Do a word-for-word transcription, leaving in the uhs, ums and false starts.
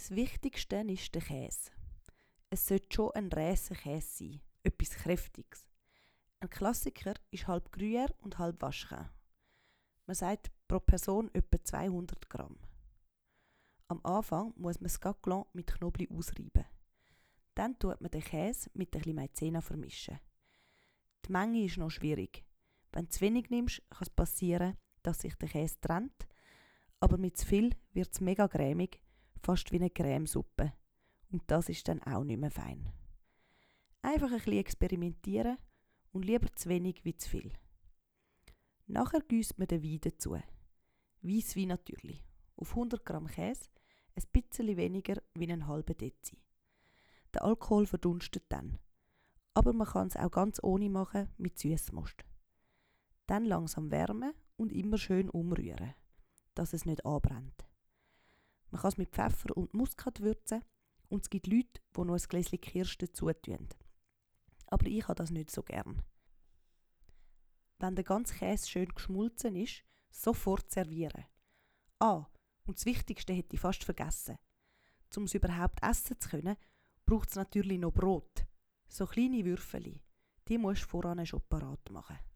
Das Wichtigste ist der Käse. Es sollte schon ein Räsenkäse sein, etwas Kräftiges. Ein Klassiker ist halb Gruyère und halb Vacherin. Man sagt pro Person etwa zweihundert Gramm. Am Anfang muss man das Gaglan mit Knoblauch ausreiben. Dann tut man den Käse mit ein bisschen Maizena vermischen. Die Menge ist noch schwierig. Wenn du zu wenig nimmst, kann es passieren, dass sich der Käse trennt, aber mit zu viel wird es mega cremig, fast wie eine Cremesuppe. Und das ist dann auch nicht mehr fein. Einfach ein bisschen experimentieren und lieber zu wenig wie zu viel. Nachher gießt man den Wein dazu. Weisswein natürlich. Auf hundert Gramm Käse ein bisschen weniger wie einen halben Dezi. Der Alkohol verdunstet dann. Aber man kann es auch ganz ohne machen mit Süssmost. Dann langsam wärmen und immer schön umrühren, dass es nicht anbrennt. Man kann es mit Pfeffer und Muskat würzen und es gibt Leute, die noch ein Gläschen Kirsch dazu tun. Aber ich habe das nicht so gern. Wenn der ganze Käse schön geschmolzen ist, sofort servieren. Ah, und das Wichtigste hätte ich fast vergessen. Um es überhaupt essen zu können, braucht es natürlich noch Brot. So kleine Würfeli. Die musst du voran schon parat machen.